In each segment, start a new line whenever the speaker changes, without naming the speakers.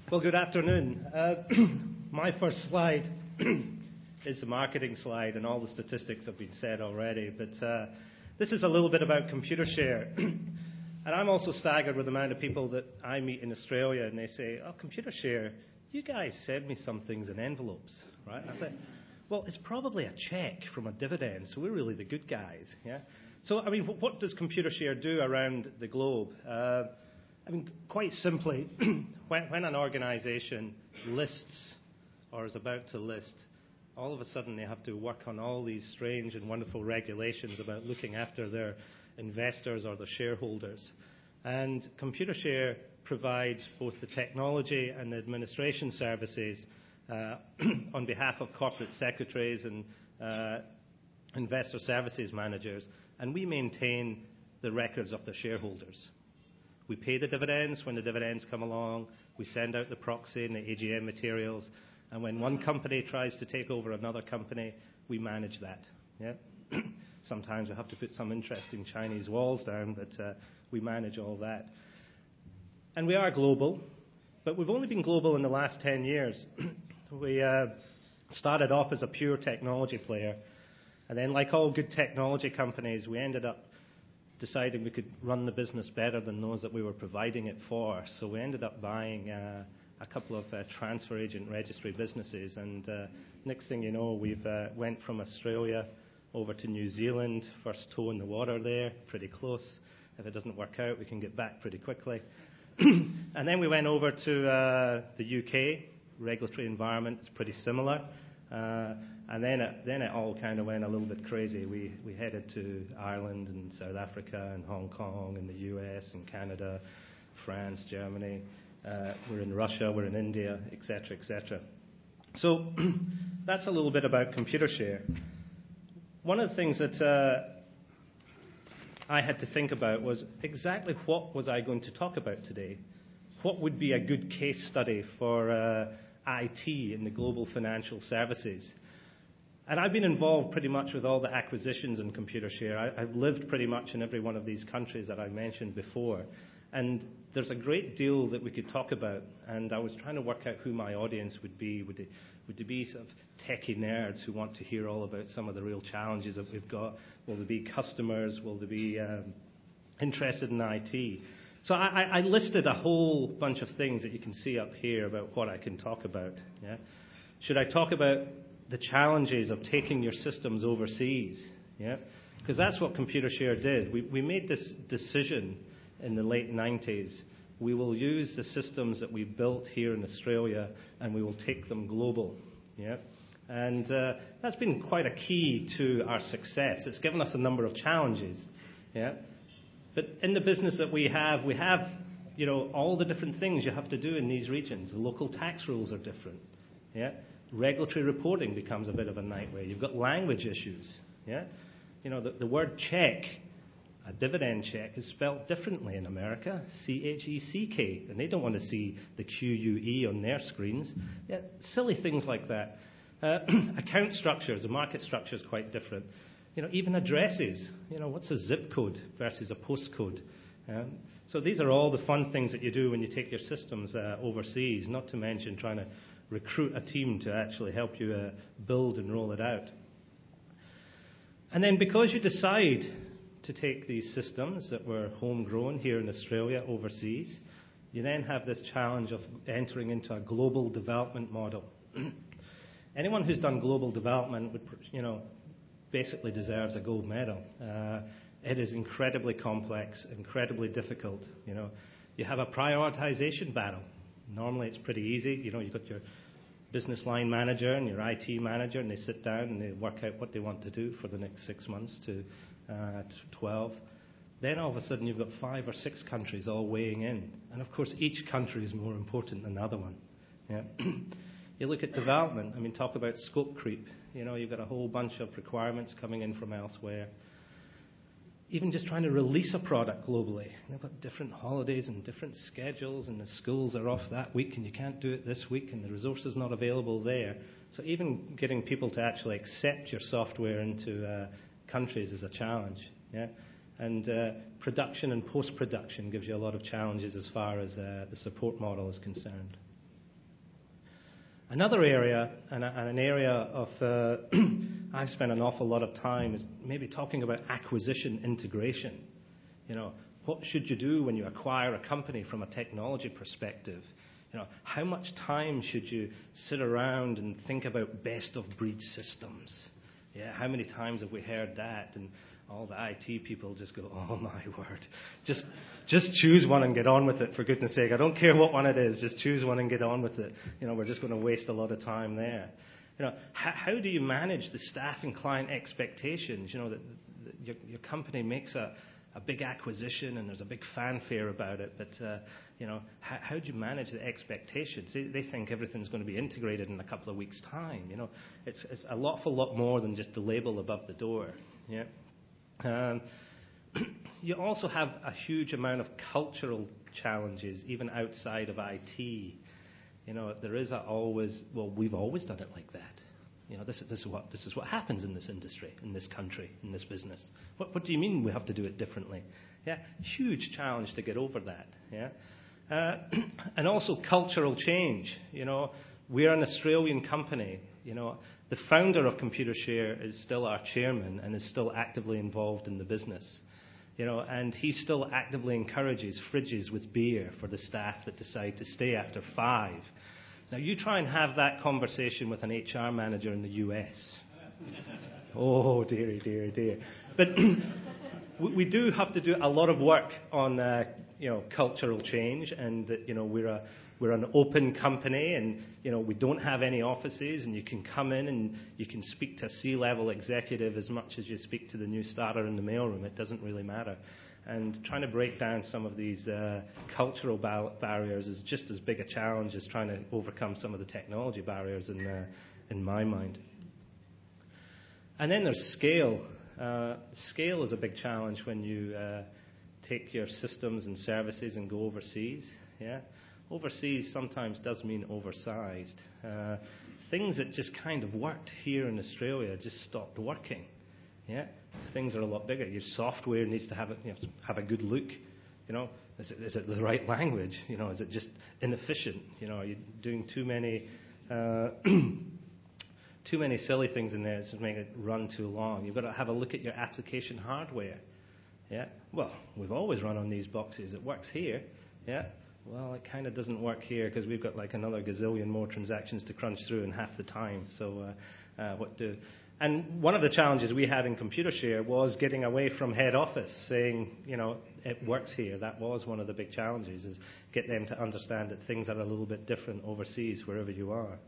Well, good afternoon. My first slide is the marketing slide, and all the statistics have been said already. But this is a little bit about Computershare. And I'm also staggered with the amount of people that I meet in Australia, and they say, "Oh, Computershare, you guys send me some things in envelopes, right?" I say, "Well, it's probably a check from a dividend, so we're really the good guys." Yeah. So, I mean, what does Computershare do around the globe? Quite simply, when an organization lists or is about to list, all of a sudden they have to work on all these strange and wonderful regulations about looking after their investors or their shareholders. And Computershare provides both the technology and the administration services on behalf of corporate secretaries and investor services managers, and we maintain the records of the shareholders. We pay the dividends when the dividends come along. We send out the proxy and the AGM materials. And when one company tries to take over another company, we manage that. Yeah? Sometimes we have to put some interesting Chinese walls down, but we manage all that. And we are global, but we've only been global in the last 10 years. We started off as a pure technology player. And then, like all good technology companies, we ended up deciding we could run the business better than those that we were providing it for. So we ended up buying a couple of transfer agent registry businesses. And next thing you know, we've went from Australia over to New Zealand, first toe in the water there, pretty close. If it doesn't work out, we can get back pretty quickly. And then we went over to the UK. Regulatory environment is pretty similar. And then it all kind of went a little bit crazy. We headed to Ireland and South Africa and Hong Kong and the US and Canada, France, Germany. We're in Russia, we're in India, etc., etc. So that's a little bit about Computershare. One of the things that I had to think about was exactly what was I going to talk about today? What would be a good case study for IT in the global financial services? And I've been involved pretty much with all the acquisitions in Computershare. I've lived pretty much in every one of these countries that I mentioned before. And there's a great deal that we could talk about. And I was trying to work out who my audience would be. Would they be sort of techie nerds who want to hear all about some of the real challenges that we've got? Will they be customers? Will they be interested in IT? So I listed a whole bunch of things that you can see up here about what I can talk about. Yeah? Should I talk about the challenges of taking your systems overseas? Yeah? Because that's what Computershare did. We made this decision in the late 90s. We will use the systems that we built here in Australia and we will take them global. Yeah? And that's been quite a key to our success. It's given us a number of challenges. Yeah? But in the business that we have, all the different things you have to do in these regions. The local tax rules are different. Yeah? Regulatory reporting becomes a bit of a nightmare. You've got language issues. Yeah? The word check, a dividend check, is spelled differently in America, C-H-E-C-K, and they don't want to see the Q-U-E on their screens. Yeah, silly things like that. Account structures, the market structure is quite different. Even addresses. What's a zip code versus a postcode? So these are all the fun things that you do when you take your systems overseas, not to mention trying to recruit a team to actually help you build and roll it out. And then because you decide to take these systems that were homegrown here in Australia overseas, you then have this challenge of entering into a global development model. Anyone who's done global development would, basically deserves a gold medal. It is incredibly complex, incredibly difficult. You have a prioritization battle. Normally it's pretty easy. You've got your business line manager and your IT manager, and they sit down and they work out what they want to do for the next 6 months to 12. Then all of a sudden you've got 5 or 6 countries all weighing in. And of course each country is more important than the other one. Yeah. You look at development, talk about scope creep. You've got a whole bunch of requirements coming in from elsewhere. Even just trying to release a product globally. They've got different holidays and different schedules, and the schools are off that week, and you can't do it this week, and the resources not available there. So even getting people to actually accept your software into countries is a challenge. Yeah? And production and post-production gives you a lot of challenges as far as the support model is concerned. Another area, and an area of I've spent an awful lot of time, is maybe talking about acquisition integration. What should you do when you acquire a company from a technology perspective? How much time should you sit around and think about best-of-breed systems? Yeah, how many times have we heard that? And all the IT people just go, oh my word, just choose one and get on with it, for goodness sake. I don't care what one it is, just choose one and get on with it. We're just going to waste a lot of time there. How do you manage the staff and client expectations? That your company makes a big acquisition and there's a big fanfare about it, but how do you manage the expectations? They think everything's going to be integrated in a couple of weeks' time. It's an awful lot more than just the label above the door. Yeah. You also have a huge amount of cultural challenges, even outside of IT. There is we've always done it like that. This is what happens in this industry, in this country, in this business. What do you mean we have to do it differently? Yeah, huge challenge to get over that. Yeah, and also cultural change. We're an Australian company. The founder of Computershare is still our chairman and is still actively involved in the business. And he still actively encourages fridges with beer for the staff that decide to stay after 5. Now, you try and have that conversation with an HR manager in the US. Oh, dearie, dearie, dear. But we do have to do a lot of work on, cultural change, and that, we're an open company, and, we don't have any offices, and you can come in and you can speak to a C-level executive as much as you speak to the new starter in the mailroom. It doesn't really matter. And trying to break down some of these cultural barriers is just as big a challenge as trying to overcome some of the technology barriers in my mind. And then there's scale. Scale is a big challenge when you take your systems and services and go overseas. Yeah, overseas sometimes does mean oversized. Things that just kind of worked here in Australia just stopped working. Yeah, things are a lot bigger. Your software needs to have a good look. Is it the right language? Is it just inefficient? Are you doing too many silly things in there? It's just making it run too long. You've got to have a look at your application hardware. Yeah, well, we've always run on these boxes. It works here. Yeah, well, it kind of doesn't work here because we've got like another gazillion more transactions to crunch through in half the time. So what do? And one of the challenges we had in Computershare was getting away from head office, saying, it works here. That was one of the big challenges, is get them to understand that things are a little bit different overseas, wherever you are.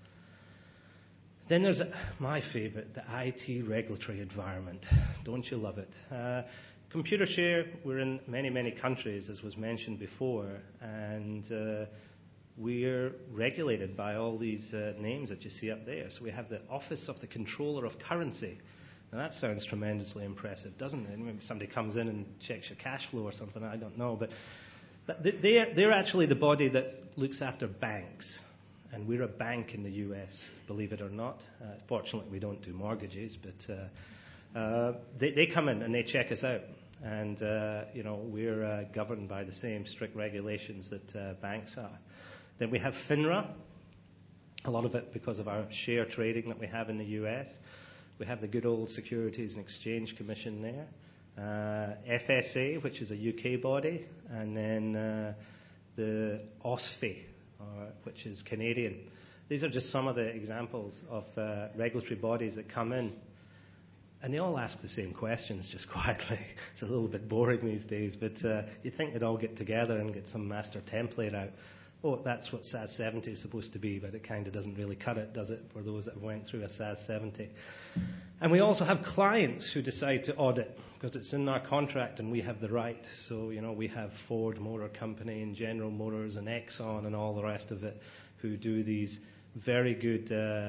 Then there's my favorite, the IT regulatory environment. Don't you love it? Computershare, we're in many, many countries, as was mentioned before, and we're regulated by all these names that you see up there. So we have the Office of the Controller of Currency. Now that sounds tremendously impressive, doesn't it? Maybe somebody comes in and checks your cash flow or something, I don't know. But they're actually the body that looks after banks. And we're a bank in the US, believe it or not. Fortunately, we don't do mortgages, but they come in and they check us out. And, we're governed by the same strict regulations that banks are. Then we have FINRA, a lot of it because of our share trading that we have in the US. We have the good old Securities and Exchange Commission there. FSA, which is a UK body, and then the OSFI, which is Canadian. These are just some of the examples of regulatory bodies that come in. And they all ask the same questions just quietly. It's a little bit boring these days, but you think they'd all get together and get some master template out. Oh, that's what SAS 70 is supposed to be, but it kind of doesn't really cut it, does it, for those that went through a SAS 70. And we also have clients who decide to audit, because it's in our contract and we have the right. So, we have Ford Motor Company and General Motors and Exxon and all the rest of it who do these very good,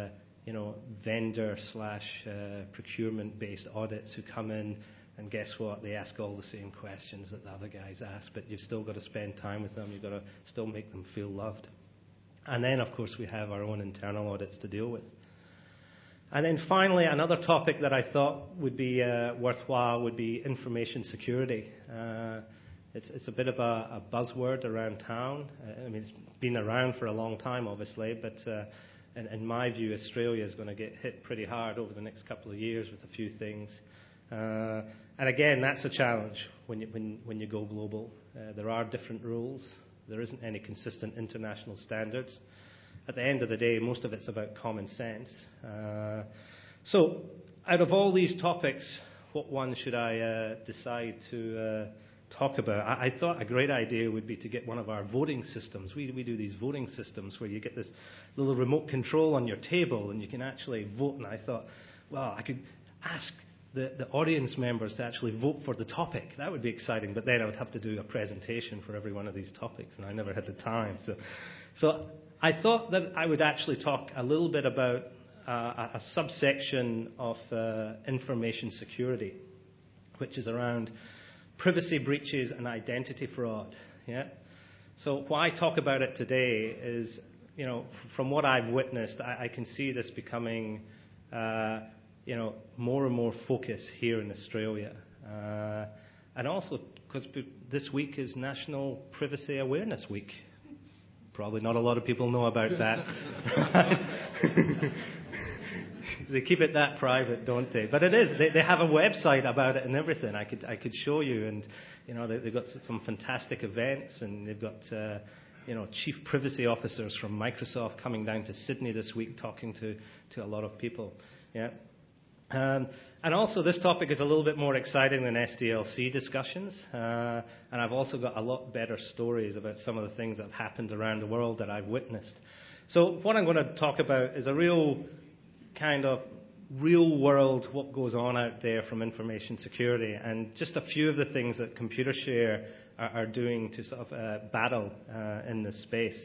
vendor / procurement-based audits who come in. And guess what? They ask all the same questions that the other guys ask, but you've still got to spend time with them. You've got to still make them feel loved. And then, of course, we have our own internal audits to deal with. And then finally, another topic that I thought would be worthwhile would be information security. It's a bit of a buzzword around town. It's been around for a long time, obviously, but in my view, Australia is going to get hit pretty hard over the next couple of years with a few things. And again, that's a challenge when you go global. There are different rules. There isn't any consistent international standards. At the end of the day, most of it's about common sense. So out of all these topics, what one should I decide to talk about? I thought a great idea would be to get one of our voting systems. We do these voting systems where you get this little remote control on your table and you can actually vote. And I thought, well, I could ask the audience members to actually vote for the topic. That would be exciting, but then I would have to do a presentation for every one of these topics, and I never had the time. So I thought that I would actually talk a little bit about a subsection of information security, which is around privacy breaches and identity fraud. Yeah. So why talk about it today is, from what I've witnessed, I can see this becoming more and more focus here in Australia. And also because this week is National Privacy Awareness Week. Probably not a lot of people know about that. They keep it that private, don't they? But it is. They have a website about it and everything. I could show you. And, they've got some fantastic events, and they've got, chief privacy officers from Microsoft coming down to Sydney this week talking to a lot of people. Yeah. And also, this topic is a little bit more exciting than SDLC discussions. And I've also got a lot better stories about some of the things that have happened around the world that I've witnessed. So what I'm going to talk about is a real kind of real world, what goes on out there from information security, and just a few of the things that Computershare are doing to sort of battle in this space.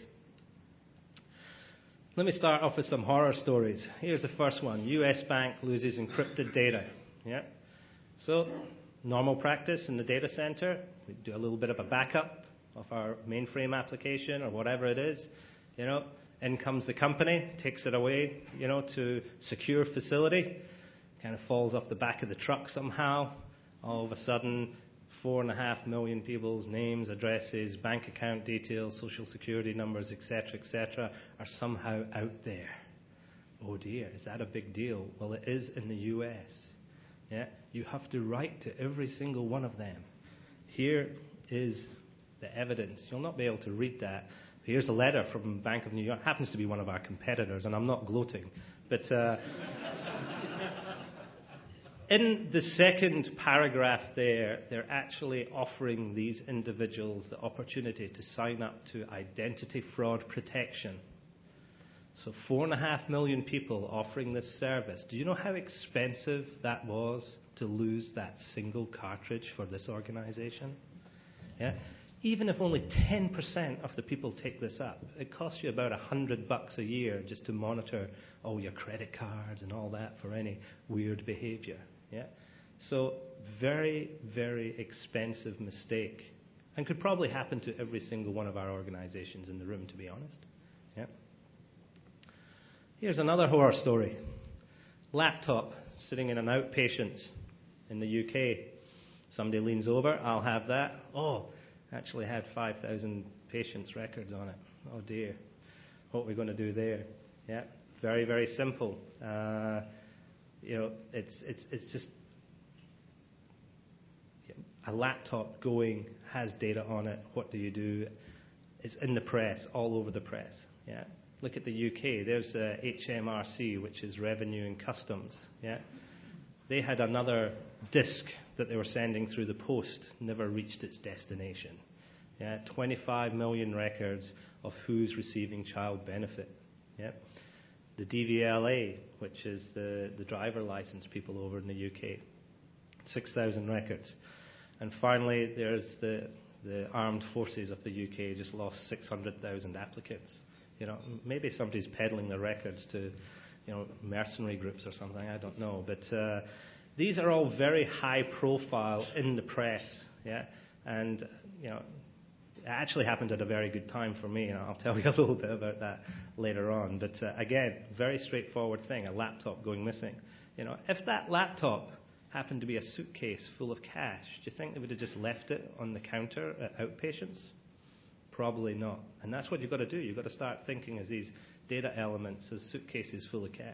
Let me start off with some horror stories. Here's the first one. US bank loses encrypted data. Yeah. So, normal practice in the data center, we do a little bit of a backup of our mainframe application or whatever it is. In comes the company, takes it away, to secure facility. Kind of falls off the back of the truck somehow. All of a sudden, 4.5 million people's names, addresses, bank account details, social security numbers, etc., are somehow out there. Oh dear, is that a big deal? Well, it is in the US. Yeah, you have to write to every single one of them. Here is the evidence. You'll not be able to read that. Here's a letter from Bank of New York. Happens to be one of our competitors, and I'm not gloating. But in the second paragraph there, they're actually offering these individuals the opportunity to sign up to identity fraud protection. So 4.5 million people offering this service. Do you know how expensive that was to lose that single cartridge for this organization? Yeah. Even if only 10% of the people take this up, it costs you about $100 a year just to monitor all your credit cards and all that for any weird behavior. Yeah? So very, very expensive mistake, and could probably happen to every single one of our organizations in the room, to be honest. Yeah? Here's another horror story. Laptop sitting in an outpatient's in the UK. Somebody leans over, I'll have that. Oh, actually had 5,000 patients' records on it. Oh dear. What are we going to do there? Yeah, very, very simple. It's just a laptop going, has data on it. What do you do? It's in the press, all over the press. Yeah. Look at the UK. There's HMRC, which is Revenue and Customs. Yeah. They had another disk that they were sending through the post, never reached its destination. Yeah, 25 million records of who's receiving child benefit. Yeah. The DVLA, which is the driver license people over in the UK, 6,000 records. And finally, there's the armed forces of the UK just lost 600,000 applicants. Maybe somebody's peddling the records to, mercenary groups or something, I don't know. But these are all very high profile in the press, yeah? And, it actually happened at a very good time for me, and I'll tell you a little bit about that later on. But again, very straightforward thing, a laptop going missing. If that laptop happened to be a suitcase full of cash, do you think they would have just left it on the counter at outpatients? Probably not. And that's what you've got to do. You've got to start thinking as these data elements, as suitcases full of cash.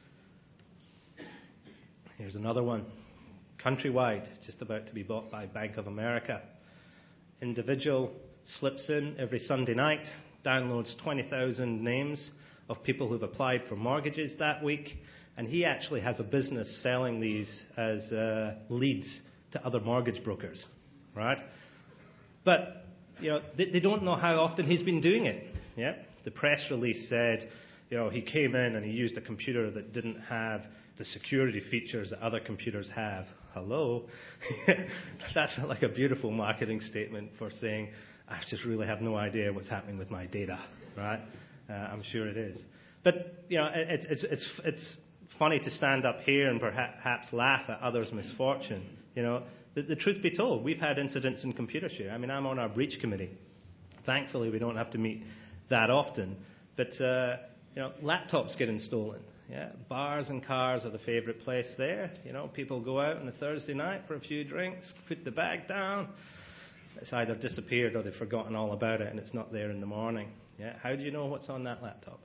Here's another one. Countrywide, just about to be bought by Bank of America. Individual slips in every Sunday night, downloads 20,000 names of people who've applied for mortgages that week, and he actually has a business selling these as leads to other mortgage brokers, right? But they don't know how often he's been doing it. Yeah, the press release said, he came in and he used a computer that didn't have the security features that other computers have. Hello, that's like a beautiful marketing statement for saying, I just really have no idea what's happening with my data, right? I'm sure it is. But it's funny to stand up here and perhaps laugh at others' misfortune. The truth be told, we've had incidents in Computershare. I mean, I'm on our breach committee. Thankfully, we don't have to meet that often. But laptops getting stolen. Yeah, bars and cars are the favourite place there. People go out on a Thursday night for a few drinks, put the bag down. It's either disappeared or they've forgotten all about it, and it's not there in the morning. Yeah, how do you know what's on that laptop?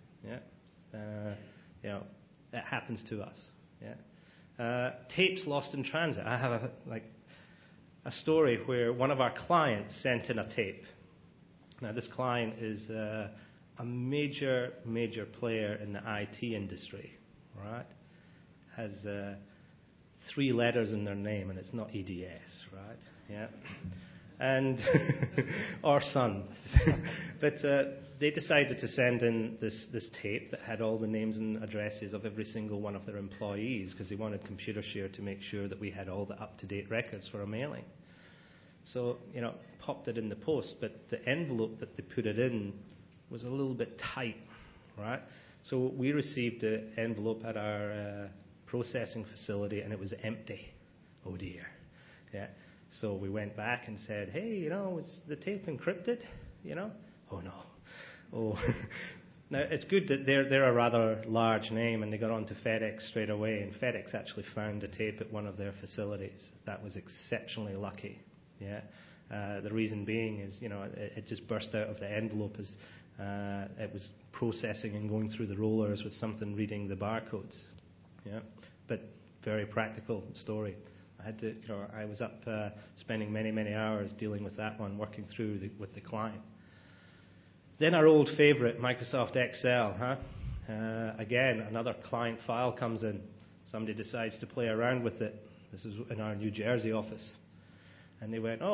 Yeah, that happens to us. Yeah, tapes lost in transit. I have a story where one of our clients sent in a tape. Now, this client is a major player in the IT industry, right? Has 3 letters in their name, and it's not EDS, right? Yeah. And or Sun. But they decided to send in this tape that had all the names and addresses of every single one of their employees because they wanted Computershare to make sure that we had all the up-to-date records for a mailing. So, popped it in the post, but the envelope that they put it in was a little bit tight, right? So we received the envelope at our processing facility, and it was empty. Oh, dear. Yeah. So we went back and said, hey, was the tape encrypted? Oh, no. Oh. Now, it's good that they're a rather large name, and they got on to FedEx straight away, and FedEx actually found the tape at one of their facilities. That was exceptionally lucky. Yeah. The reason being is, it just burst out of the envelope as it was processing and going through the rollers with something reading the barcodes. Yeah. But very practical story. I was up spending many hours dealing with that one, working through with the client. Then our old favorite, Microsoft Excel. Again, another client file comes in. Somebody decides to play around with it. This is in our New Jersey office. And they went,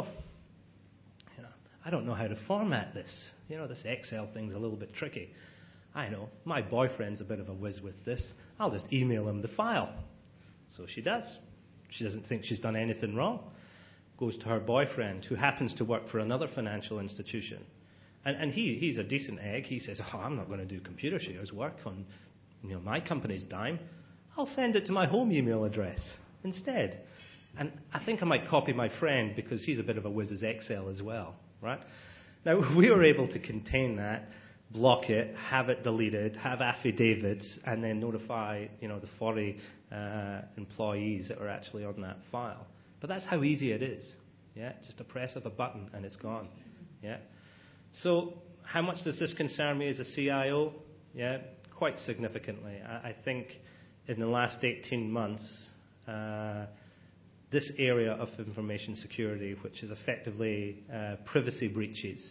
I don't know how to format this. This Excel thing's a little bit tricky. I know, my boyfriend's a bit of a whiz with this. I'll just email him the file. So she does. She doesn't think she's done anything wrong. Goes to her boyfriend, who happens to work for another financial institution. And he's a decent egg. He says, I'm not going to do Computershare's work on my company's dime. I'll send it to my home email address instead. And I think I might copy my friend because he's a bit of a whiz as Excel as well, right? Now, we were able to contain that, block it, have it deleted, have affidavits, and then notify, the 40 employees that were actually on that file. But that's how easy it is. Yeah, just a press of a button and it's gone. Yeah. So, how much does this concern me as a CIO? Yeah, quite significantly. I think in the last 18 months, this area of information security, which is effectively privacy breaches,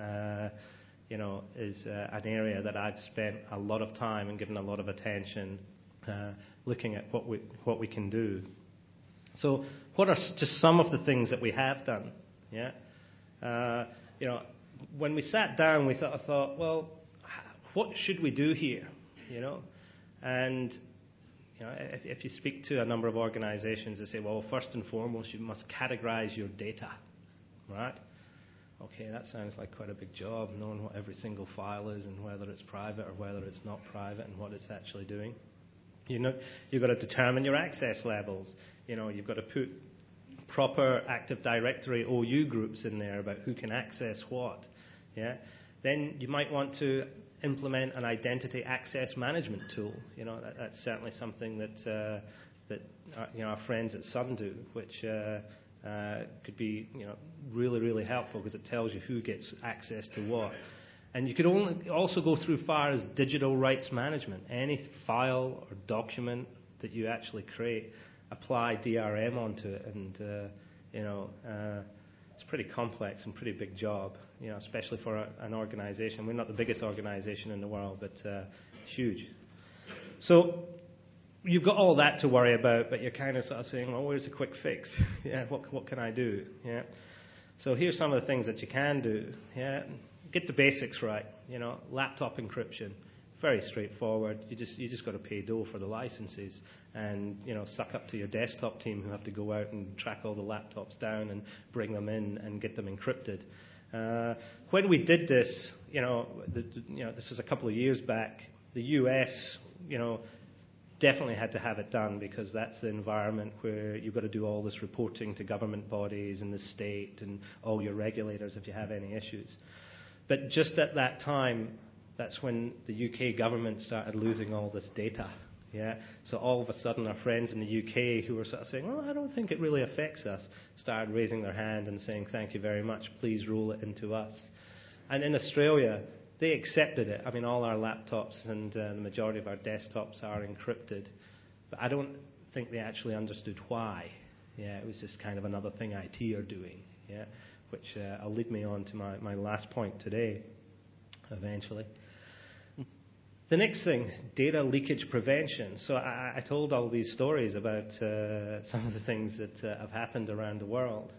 is an area that I've spent a lot of time and given a lot of attention looking at what we can do. So, what are just some of the things that we have done? Yeah, when we sat down, we thought, well, what should we do here? And if you speak to a number of organizations, they say, well, first and foremost, you must categorize your data, right? Okay, that sounds like quite a big job, knowing what every single file is and whether it's private or whether it's not private and what it's actually doing. You've got to determine your access levels. You've got to put proper Active Directory OU groups in there about who can access what. Yeah. Then you might want to implement an identity access management tool. That's certainly something that our friends at Sun do, which could be, really, really helpful because it tells you who gets access to what. And you could also go through far as digital rights management. Any file or document that you actually create, apply DRM onto it, and it's pretty complex and pretty big job, especially for an organization. We're not the biggest organization in the world, but huge. So you've got all that to worry about, but you're kind of sort of saying, well, where's the quick fix? What can I do? So here's some of the things that you can do. Get the basics right. Laptop encryption, very straightforward. You just got to pay dough for the licenses, and suck up to your desktop team who have to go out and track all the laptops down and bring them in and get them encrypted. When we did this, this was a couple of years back. The US, definitely had to have it done because that's the environment where you've got to do all this reporting to government bodies and the state and all your regulators if you have any issues. But just at that time, that's when the UK government started losing all this data. So all of a sudden, our friends in the UK who were sort of saying, well, I don't think it really affects us, started raising their hand and saying, thank you very much, please roll it into us. And in Australia, they accepted it. I mean, all our laptops and the majority of our desktops are encrypted. But I don't think they actually understood why. It was just kind of another thing IT are doing, which will lead me on to my last point today, eventually. The next thing, data leakage prevention. So I told all these stories about some of the things that have happened around the world.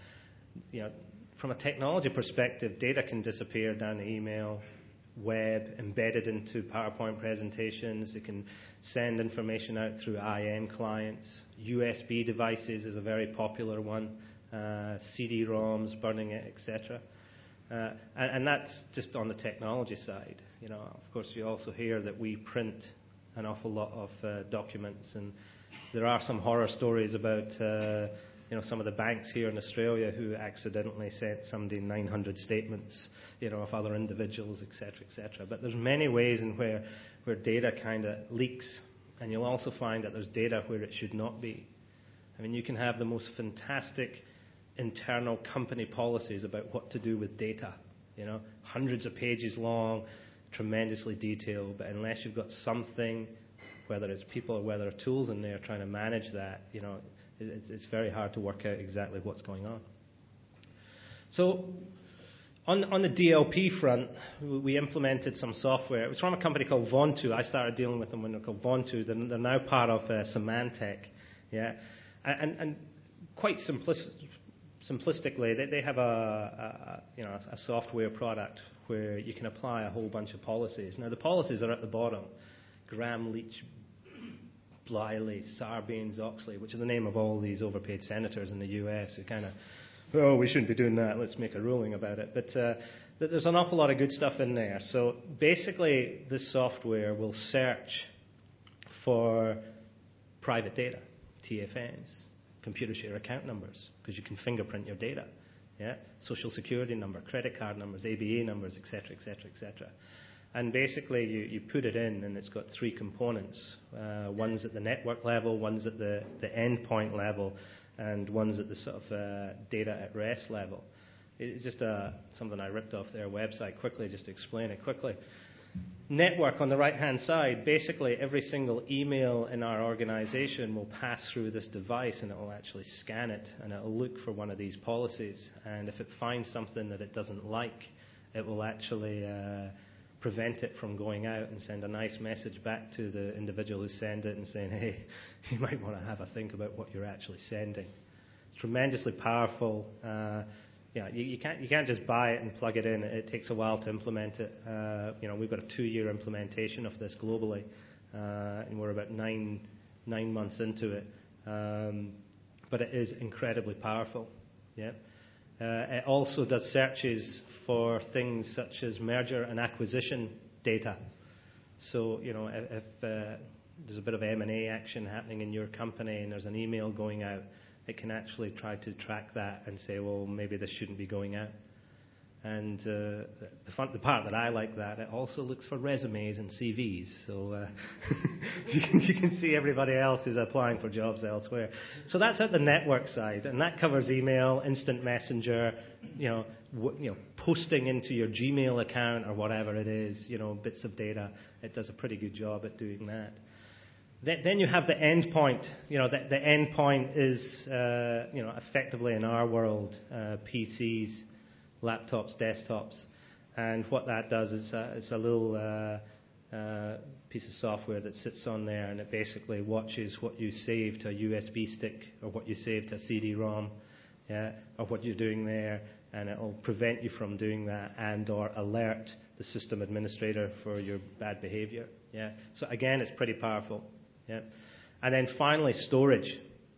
From a technology perspective, data can disappear down the email, web, embedded into PowerPoint presentations. It can send information out through IM clients. USB devices is a very popular one. CD-ROMs, burning it, etc. And that's just on the technology side. Of course, you also hear that we print an awful lot of documents, and there are some horror stories about some of the banks here in Australia who accidentally sent somebody 900 statements, of other individuals, etc., etc. But there's many ways in where data kind of leaks, and you'll also find that there's data where it should not be. I mean, you can have the most fantastic internal company policies about what to do with data, hundreds of pages long, tremendously detailed, but unless you've got something, whether it's people or whether it's tools in there trying to manage that, it's very hard to work out exactly what's going on. So on the DLP front, we implemented some software. It was from a company called Vontu. I started dealing with them when they were called Vontu. They're now part of Symantec. And quite simplistically, they have a software product where you can apply a whole bunch of policies. Now, the policies are at the bottom. Graham, Leach, Bliley, Sarbanes-Oxley, which are the name of all these overpaid senators in the US who kind of, we shouldn't be doing that, let's make a ruling about it. But there's an awful lot of good stuff in there. So basically, this software will search for private data, TFNs, computer share account numbers, because you can fingerprint your data. Social security number, credit card numbers, ABA numbers, etc., etc., etc. And basically, you put it in, and it's got three components. One's at the network level, one's at the endpoint level, and one's at the sort of data at rest level. It's just something I ripped off their website quickly, just to explain it quickly. Network on the right-hand side, basically every single email in our organization will pass through this device, and it will actually scan it, and it will look for one of these policies. And if it finds something that it doesn't like, it will actually prevent it from going out and send a nice message back to the individual who sent it and saying, hey, you might want to have a think about what you're actually sending. It's tremendously powerful. You can't just buy it and plug it in. It takes a while to implement it. We've got a 2-year implementation of this globally, and we're about nine months into it. But it is incredibly powerful. It also does searches for things such as merger and acquisition data. So, if there's a bit of M&A action happening in your company and there's an email going out, it can actually try to track that and say, well, maybe this shouldn't be going out. And the part that I like that, it also looks for resumes and CVs. So you can see everybody else is applying for jobs elsewhere. So that's at the network side, and that covers email, instant messenger, posting into your Gmail account or whatever it is, bits of data. It does a pretty good job at doing that. Then you have the endpoint. The endpoint is, effectively in our world, PCs, laptops, desktops, and what that does is it's a little piece of software that sits on there, and it basically watches what you save to a USB stick or what you save to a CD-ROM, or what you're doing there, and it'll prevent you from doing that and or alert the system administrator for your bad behavior. So again, it's pretty powerful. And then finally, storage.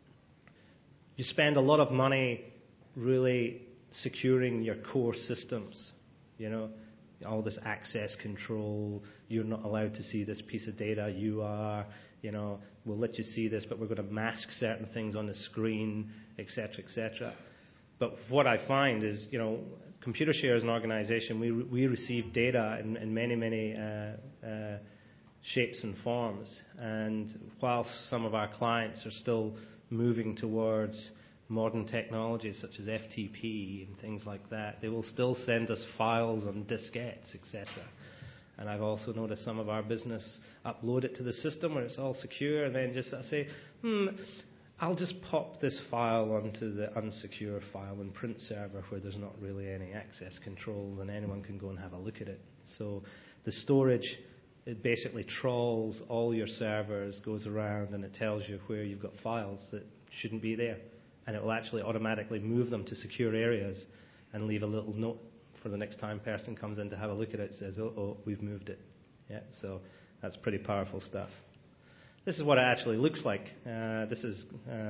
You spend a lot of money really securing your core systems, all this access control. You're not allowed to see this piece of data. You are, we'll let you see this, but we're going to mask certain things on the screen, etc., etc. But what I find is, Computershare as an organization, we receive data in many, many shapes and forms. And whilst some of our clients are still moving towards modern technologies such as FTP and things like that, they will still send us files on diskettes, etc. And I've also noticed some of our business upload it to the system where it's all secure, and then just say, I'll just pop this file onto the unsecure file and print server where there's not really any access controls and anyone can go and have a look at it. So the storage, it basically trawls all your servers, goes around, and it tells you where you've got files that shouldn't be there. And it will actually automatically move them to secure areas and leave a little note for the next time person comes in to have a look at it. It says, oh, we've moved it. So that's pretty powerful stuff. This is what it actually looks like. This is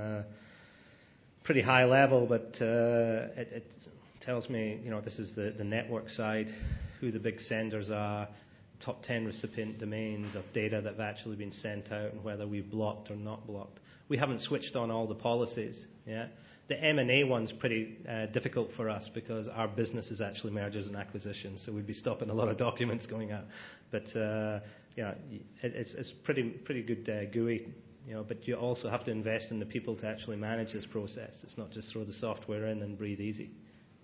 pretty high level, but it tells me, this is the network side, who the big senders are, top 10 recipient domains of data that have actually been sent out, and whether we've blocked or not blocked. We haven't switched on all the policies. The M&A one's pretty difficult for us because our business is actually mergers and acquisitions, so we'd be stopping a lot of documents going out. But it's pretty good GUI. But you also have to invest in the people to actually manage this process. It's not just throw the software in and breathe easy.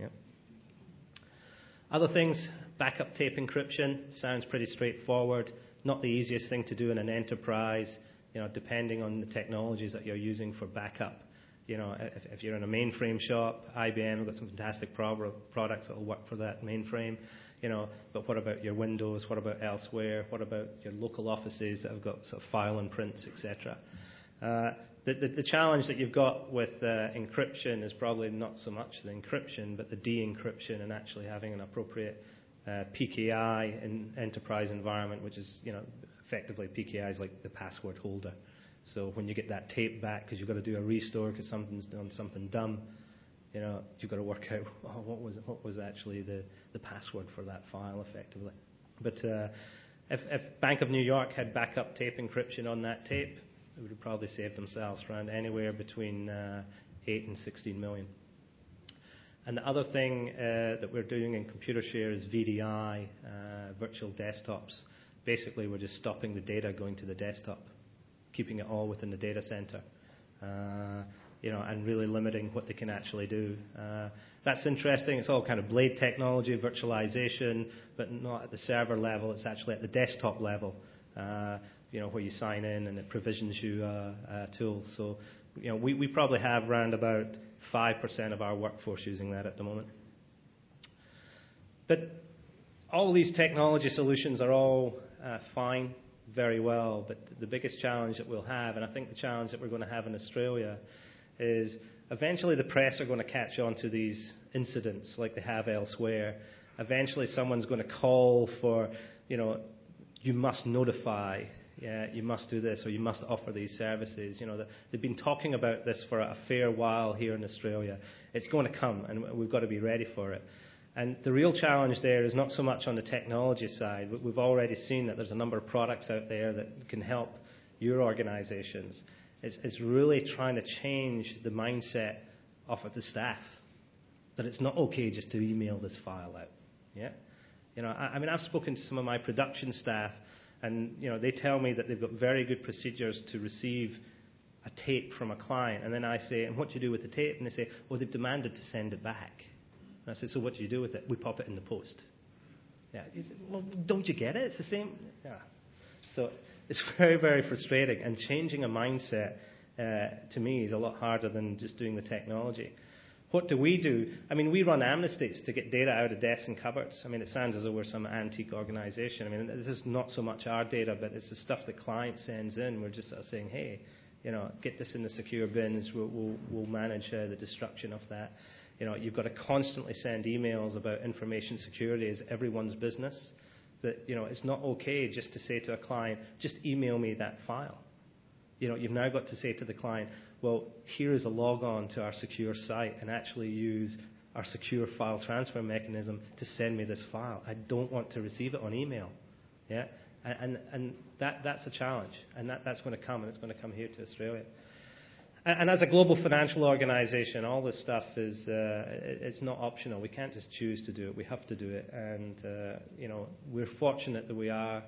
Other things, backup tape encryption sounds pretty straightforward. Not the easiest thing to do in an enterprise, depending on the technologies that you're using for backup. If you're in a mainframe shop, IBM have got some fantastic products that will work for that mainframe. But what about your Windows? What about elsewhere? What about your local offices that have got sort of file and prints, etc.? The challenge that you've got with encryption is probably not so much the encryption, but the de-encryption and actually having an appropriate PKI in enterprise environment, which is, effectively PKI is like the password holder. So when you get that tape back, because you've got to do a restore because something's done something dumb, you've got to work out what was actually the password for that file effectively. But if Bank of New York had backup tape encryption on that tape, they would have probably saved themselves around anywhere between 8 and 16 million. And the other thing that we're doing in Computershare is VDI, virtual desktops. Basically, we're just stopping the data going to the desktop, keeping it all within the data center, and really limiting what they can actually do. That's interesting. It's all kind of blade technology, virtualization, but not at the server level. It's actually at the desktop level, where you sign in and it provisions you a tool. So, we probably have around about 5% of our workforce using that at the moment. But all these technology solutions are all fine, very well, but the biggest challenge that we'll have, and I think the challenge that we're going to have in Australia, is eventually the press are going to catch on to these incidents like they have elsewhere. Eventually someone's going to call for, you must notify, you must do this, or you must offer these services. They've been talking about this for a fair while here in Australia. It's going to come, and we've got to be ready for it. And the real challenge there is not so much on the technology side. We've already seen that there's a number of products out there that can help your organizations. It's really trying to change the mindset of the staff, that it's not okay just to email this file out. Yeah, I mean, I've spoken to some of my production staff, and they tell me that they've got very good procedures to receive a tape from a client, and then I say, and what do you do with the tape? And they say, well, they've demanded to send it back. And I say, so what do you do with it? We pop it in the post. Yeah, you say, well, don't you get it? It's the same. Yeah. So it's very, very frustrating, and changing a mindset to me is a lot harder than just doing the technology. What do? I mean, we run amnesties to get data out of desks and cupboards. I mean, it sounds as though we're some antique organization. I mean, this is not so much our data, but it's the stuff the client sends in. We're just sort of saying, hey, get this in the secure bins. We'll manage the destruction of that. You've got to constantly send emails about information security as everyone's business. That, it's not okay just to say to a client, just email me that file. You've now got to say to the client, well, here is a log on to our secure site and actually use our secure file transfer mechanism to send me this file. I don't want to receive it on email. Yeah? And that's a challenge. And that's going to come, and it's going to come here to Australia. And as a global financial organization, all this stuff is it's not optional. We can't just choose to do it. We have to do it. And, we're fortunate that we are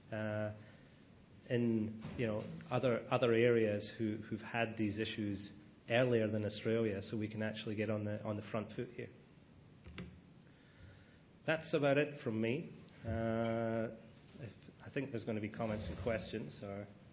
in other areas who've had these issues earlier than Australia, so we can actually get on the front foot here. That's about it from me. I think there's going to be comments and questions. Or